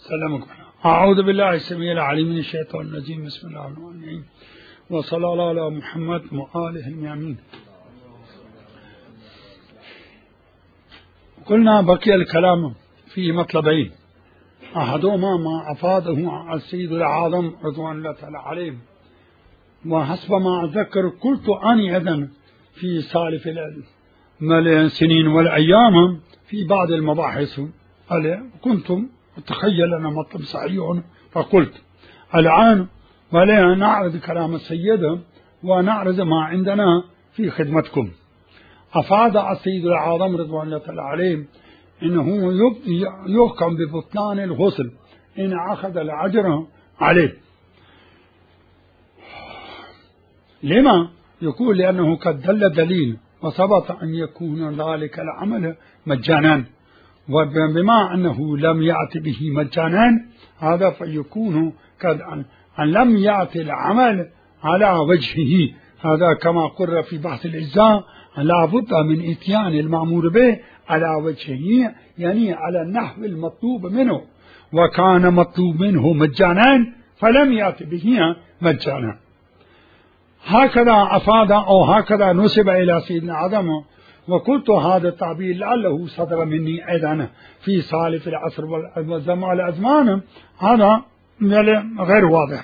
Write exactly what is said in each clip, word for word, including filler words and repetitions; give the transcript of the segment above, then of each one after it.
سلامكم. أعوذ بالله السميع العليم من الشيطان الرجيم. بسم الله الرحمن الرحيم، وصلى الله على محمد وآله الميامين. قلنا بقي الكلام في مطلبين، أحدهما ما أفاده السيد الأعظم رضوان الله تعالى عليه، وحسب ما أتذكر قلت أني أذن في سالف السنين والأيام في بعض المباحث كنتم أتخيل أن مطلب صحيح، فقلت الآن ولا نعرض كلام السيد ونعرض ما عندنا في خدمتكم. أفاد السيد الأعظم رضوان الله تعالى عليه إنه يحكم ببطلان الغسل إن أخذ الأجر عليه. لما؟ يقول لأنه قد دل دليل وثبت أن يكون ذلك العمل مجانا، وبما أنه لم يأتي به مجانا هذا فيكون قد أن لم يأتي العمل على وجهه. هذا كما قرر في بحث الإجزاء لا بد من إتيان المأمور به على وجهه، يعني على النحو المطلوب منه، وكان مطلوب منه مجانا فلم يأتي به مجانا. هكذا أفاد أو هكذا نسب إلى سيدنا آدم، وقلت هذا التعبير لعله صدر مني أيضا في سالف العصر والزمان الأزمان، هذا غير واضح.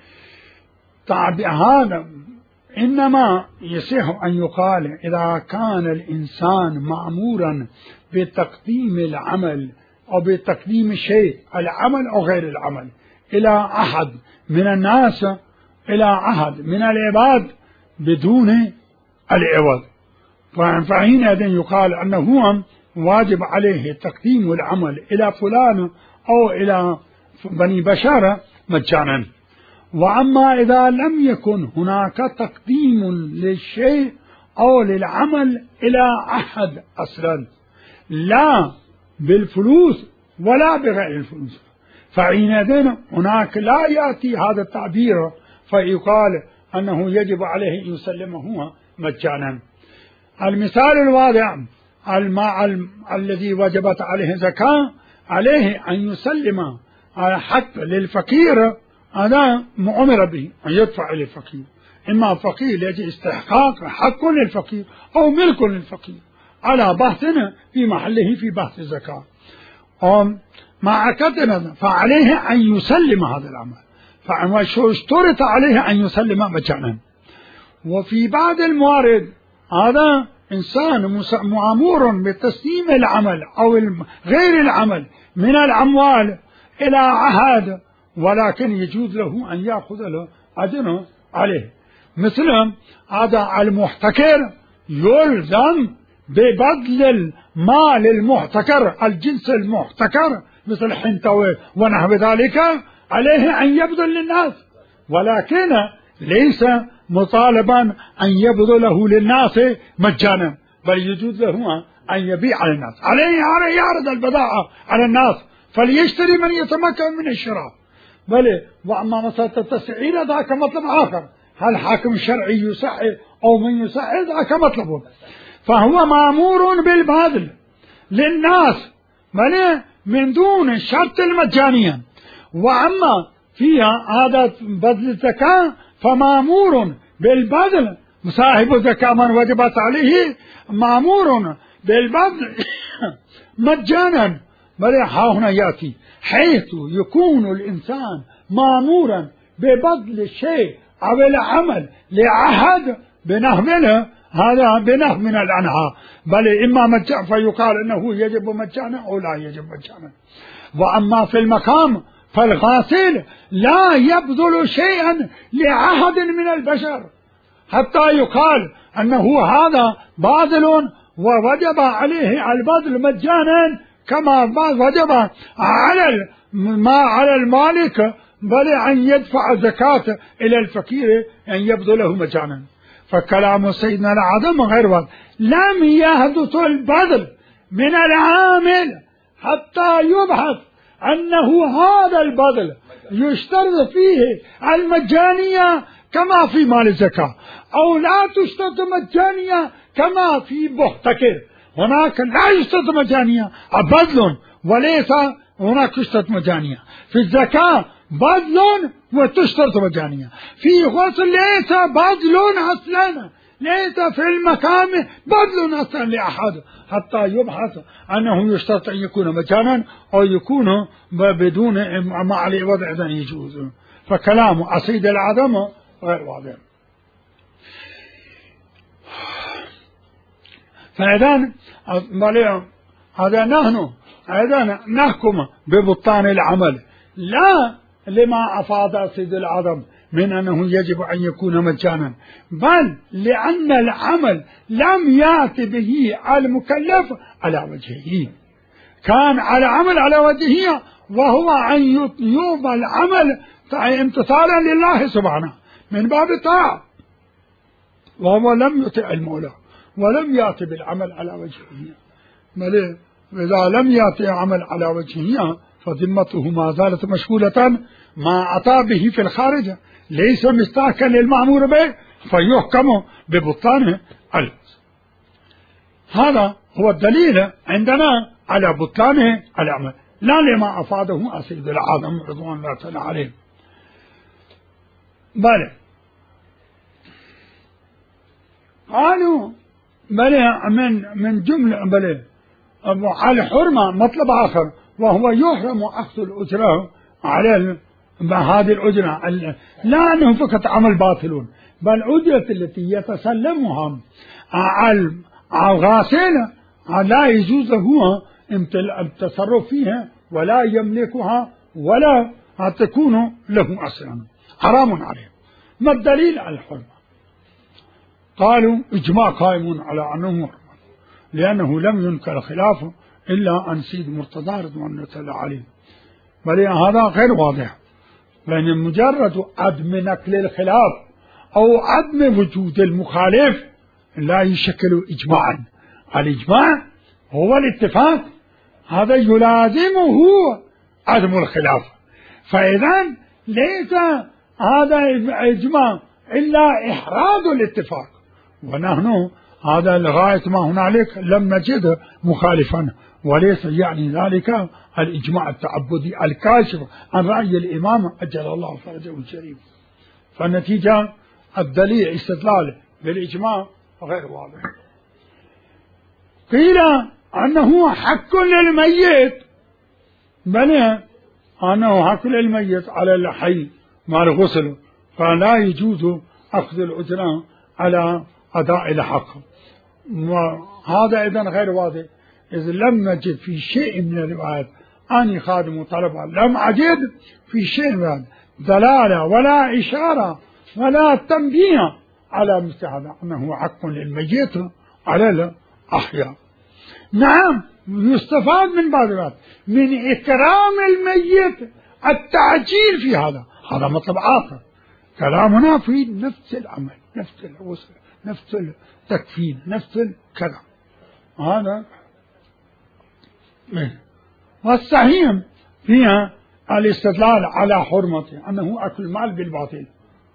هذا إنما يصح أن يقال إذا كان الإنسان مأمورا بتقديم العمل أو بتقديم شيء، العمل أو غير العمل، إلى أحد من الناس، إلى أحد من العباد بدون العوض، فحينئذ يقال أنه واجب عليه تقديم العمل إلى فلان أو إلى بني بشر مجانا. وأما إذا لم يكن هناك تقديم للشيء أو للعمل إلى أحد أصلا، لا بالفلوس ولا بغير الفلوس، فحينئذ هناك لا يأتي هذا التعبير فيقال أنه يجب عليه أن يسلمه مجانا. المثال الواضح الماء الذي وجبت عليه زكاة، عليه أن يسلم على حق للفقير، هذا أمر به أن يدفع للفقير، إما فقير يجي استحقاق حق للفقير أو ملك للفقير على بحثنا في محله في بحث الزكاة، مع كتنا فعليه أن يسلم هذا العمل، فاشترط عليه أن يسلم مجانا. وفي بعض الموارد هذا إنسان مأمور بتسليم العمل أو غير العمل من الأموال إلى عهد، ولكن يجوز له أن يأخذ له أجر عليه. مثل هذا المحتكر يلزم ببذل المال المحتكر، الجنس المحتكر مثل الحنطة ونحو ذلك، عليه أن يبذل للناس، ولكن ليس مطالبا أن يبذله للناس مجانا، بل يجوز له أن يبيع للناس، عليه يعرض البضاعة على الناس فليشتري من يتمكن من الشراء. بل وأما مسألة التسعير ذاك مطلب آخر، هل حاكم شرعي يسعر أو من يسعر ذاك مطلب، فهو مأمور بالبذل للناس بل من دون شرط المجانية. وأما فيها هذا بذل الزكاة فمأمور بالبذل، صاحب الزكاة من وجبت عليه مأمور بالبذل مجانا. بل ها هنا يأتي حيث يكون الإنسان مأمورا ببذل الشيء أو العمل لعهد بنهمله، هذا بنهم من الأنهار، بل إما مجانا فيقال أنه يجب مجانا أو لا يجب مجانا. وأما في المقام فالغاسل لا يبذل شيئا لعهد من البشر حتى يقال أنه هذا باذل ووجب عليه البذل مجانا، كما وجب على ما على المالك بل أن يدفع زكاة إلى الفقير أن يبذله مجانا. فكلام سيدنا العظم غير واضح، لم يحدث البذل من العامل حتى يبحث أنه هذا البذل يشترط فيه المجانية كما في مال الزكاة، أو لا تشترط مجانية كما في محتكر. هناك لا يشترط مجانية، بذل وليس هناك تشترط مجانية. في الزكاة بذل وتشترط مجانية. في غسل ليس بذل أصلا، ليس في المكان بذل أصلا لأحد حتى يبحث أنه يشترط أن يكون مجانا أو يكون بدون مع الوضع إذن يجوز. فكلام أصيد العدم غير واضح. فإذن هذا نحن أيضا نحكم ببطلان العمل لا لما أفاد أصيد العدم من أنه يجب أن يكون مجانا، بل لأن العمل لم يأتي به المكلف على وجهه، كان على عمل على وجهه وهو أن يوضى العمل امتثالا لله سبحانه من باب الطاعة، وهو لم يطع المولى ولم يأتي بالعمل على وجهه. بل إذا لم يأتي عمل على وجهه فذمته ما زالت مشغولة ما أتى به في الخارج، ليس مستحقا للمأمور به فيحكم ببطلانه. هذا هو الدليل عندنا على بطلانه العمل، لا لما أفاده أصيد العدم رضوان الله تعالى عليه. بل قالوا بل من من جملة بل على الحرمة مطلب آخر، وهو يحرم أخذ الأجرة على هذه الأجرة، لا أنه فقط عمل باطل، بل الأجرة التي يتسلمها الغاسل لا يجوز له التصرف فيها ولا يملكها ولا تكون له أصلا، حرام عليه. ما الدليل على الحرمة؟ قالوا إجماع قائم على أنه محرم، لأنه لم ينكر خلافه إلا عن سيد مرتضى رضوان الله تعالى عليه. بل هذا غير واضح، لأن مجرد عدم نقل الخلاف أو عدم وجود المخالف لا يشكل إجماعا. الإجماع هو الاتفاق، هذا يلازمه عدم الخلاف، فإذا ليس هذا إجماع إلا إحراز الاتفاق، ونحن هذا لغاية ما هنالك لم نجد مخالفا، وليس يعني ذلك الإجماع التعبدي الكاشف عن رأي الإمام أجل الله فرجه الشريف. فالنتيجة الدليل استدلال بالإجماع غير واضح. قيل أنه حق للميت، بل أنه حق للميت على الحي مع الغسل، فلا يجوز أخذ الأجرة على أداء الحق. وهذا أيضا غير واضح، إذ لم نجد في شيء من الروايات أني خادم طلبا، لم أجد في شيء من دلالة ولا إشارة ولا تنبيه على مثل هذا أنه حق للميت على الأحياء. نعم يستفاد من بعض الوقت من إكرام الميت التعجيل في هذا، هذا مطلب آخر. كلامنا في نفس العمل، نفس الوصل، نفس التكفين، نفس الكلام. هذا والصحيح فيها الاستدلال على حرمته أنه أكل المال بالباطل،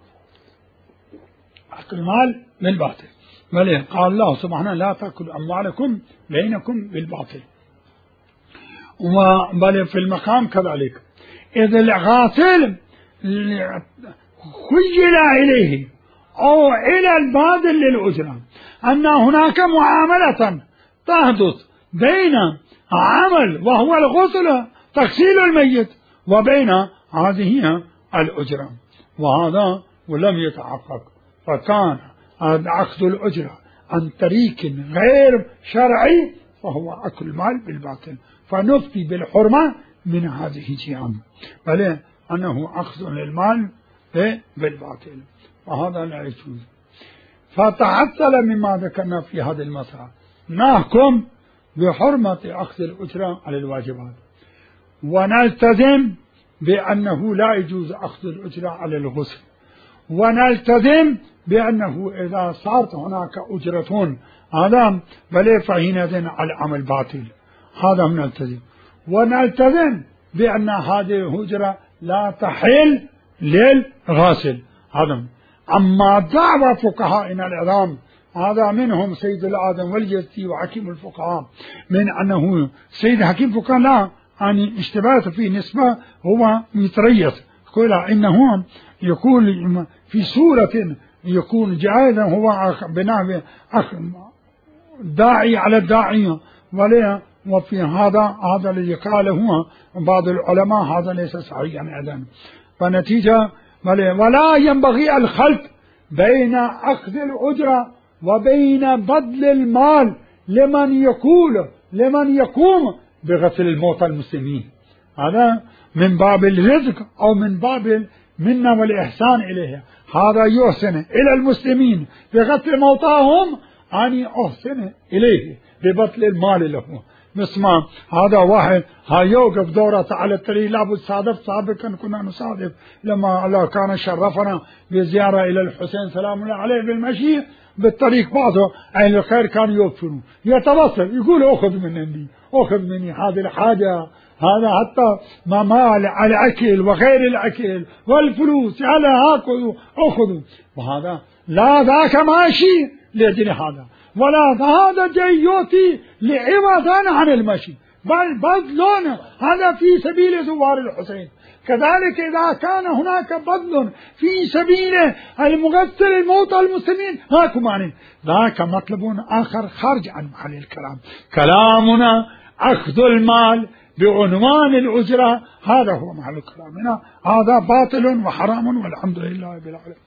أكل المال بالباطل. بل قال الله سبحانه لا تأكلوا أموالكم بينكم بالباطل. بل في المقام كذلك، إذ الغاسل خيل إليه أو إلى الباذل للأجرة أن هناك معاملة تحدث بين عمل وهو الغسل تغسيل الميت وبين هذه الأجرة، وهذا ولم يتحقق، فكان أخذ الأجرة عن طريق غير شرعي فهو أكل المال بالباطل، فنفتي بالحرمة من هذه الجهة، بل أنه أخذ للمال بالباطل، وهذا لا يجوز. فتحصل مما ذكرنا في هذه المسألة نحكم بحرمة أخذ الأجرة على الواجبات، ونلتزم بأنه لا يجوز أخذ الأجرة على الغسل، ونلتزم بأنه إذا صارت هناك أجرة هذا بل فحينئذ العمل باطل، هذا نلتزم. ونلتزم بأن هذه الأجرة لا تحل للغاسل. هذا أما دعوى فقهائنا العظام، هذا منهم سيد الآدم والجزي وحكيم الفقهاء، من أنه سيد حكيم الفقهاء لا يعني اشتباهه في نسبة هو يتريث يقول إنه يكون في سورة يكون جائزا هو بناء داعي على الداعية ولا وفي هذا هذا الذي قاله هو بعض العلماء هذا ليس صحيحا أيضا. فنتيجة ولا ينبغي الخلط بين أخذ الأجرة وبين بذل المال لمن يقول لمن يقوم بغسل الموتى المسلمين، هذا من باب الرزق أو من باب المنة والإحسان إليها. هذا يحسن إلى المسلمين بغسل موتاهم أن أحسن إليه ببذل المال له. نسمع هذا واحد ها يوقف دورة على الطريق لابد صادف سابقا كنا نصادف لما الله كان شرفنا بزيارة إلى الحسين سلام الله عليه بالمشي بالطريق بعضه أهل الخير كانوا يوقفون يتوصل يقول أخذ من عندي أخذ مني هذه الحاجة، هذا حتى ما مال على الأكل وغير الأكل والفلوس على هاكذا أخذوا، وهذا لا ذاك ماشي لأجل هذا ولا هذا جاي يؤتي لعوضا عن المشي بل بذل هذا في سبيل زوار الحسين. كذلك إذا كان هناك بذل في سبيل المغسل الموتى المسلمين هاك معنى ذاك مطلب آخر خارج عن محل الكلام. كلامنا أخذ المال بعنوان الأجرة هذا هو محل كلامنا، هذا باطل وحرام والحمد لله بالعالمين.